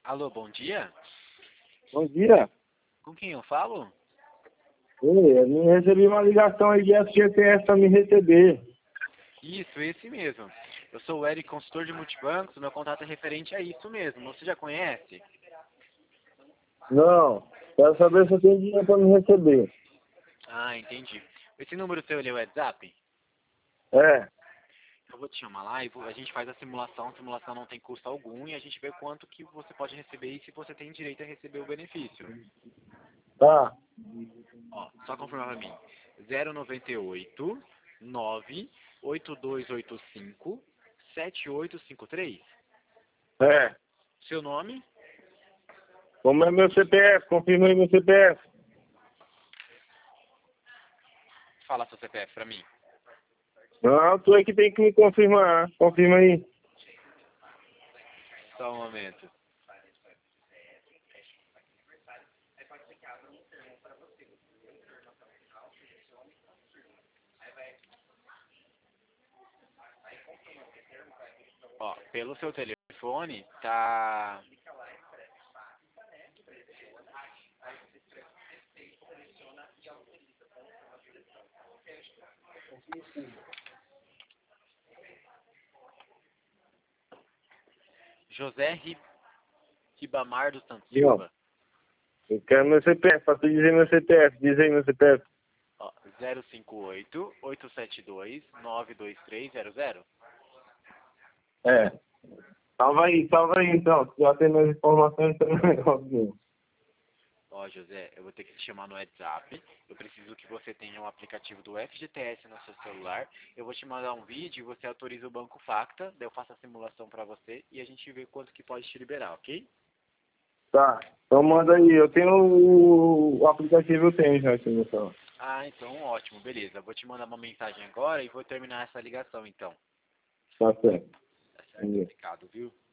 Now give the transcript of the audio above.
Alô, bom dia. Bom dia. Com quem eu falo? Oi, eu me recebi uma ligação aí de FGTS para me receber. Isso, esse mesmo. Eu sou o Eric, consultor de multibancos. O meu contato é referente a isso mesmo. Você já conhece? Não, quero saber se eu tenho dinheiro para me receber. Ah, entendi. Esse número seu ele é o WhatsApp? É, Eu vou te chamar lá e a gente faz a simulação. A simulação não tem custo algum e a gente vê quanto que você pode receber e se você tem direito a receber o benefício. tá. Ó, só confirmar pra mim. 098 98285 7853. É. Seu nome? Como é meu CPF? Confirma aí meu CPF. Fala seu CPF pra mim. Não, tu é que tem que me confirmar. Confirma aí. Só um momento. Ó, pelo seu telefone, tá... José Ribamar dos Santos Não, Silva. eu quero meu CPF, para tu dizer meu CPF. Diz aí meu CPF. Ó, 058 872 92300. É. Salva aí então. Se já tem mais informações também, óbvio. Ó, José, eu vou ter que te chamar no WhatsApp. Eu preciso que você tenha um aplicativo do FGTS no seu celular. Eu vou te mandar um vídeo e você autoriza o Banco Facta. Daí eu faço a simulação pra você e a gente vê quanto que pode te liberar, ok? Tá. Então manda aí. Eu tenho o aplicativo, eu tenho já aqui no celular. Ah, então ótimo, beleza. Eu vou te mandar uma mensagem agora e vou terminar essa ligação então. Tá certo. Tá certo? Entendi. Obrigado, viu?